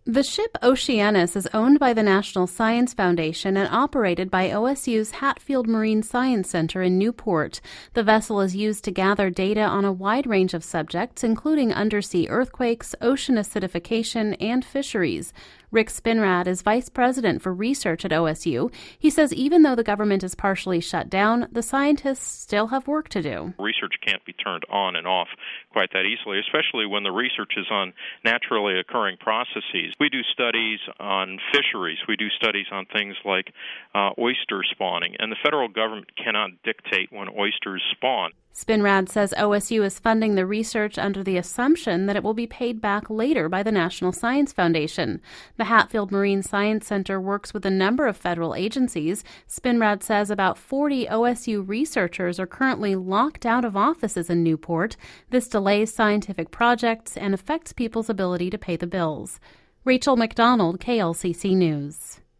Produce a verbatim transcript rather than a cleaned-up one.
The ship Oceanus is owned by the National Science Foundation and operated by O S U's Hatfield Marine Science Center in Newport. The vessel is used to gather data on a wide range of subjects, including undersea earthquakes, ocean acidification, and fisheries. Rick Spinrad is vice president for research at O S U. He says even though the government is partially shut down, the scientists still have work to do. Research can't be turned on and off quite that easily, especially when the research is on naturally occurring processes. We do studies on fisheries. We do studies on things like uh, oyster spawning, and the federal government cannot dictate when oysters spawn. Spinrad says O S U is funding the research under the assumption that it will be paid back later by the National Science Foundation. The Hatfield Marine Science Center works with a number of federal agencies. Spinrad says about forty O S U researchers are currently locked out of offices in Newport. This delays scientific projects and affects people's ability to pay the bills. Rachel McDonald, K L C C News.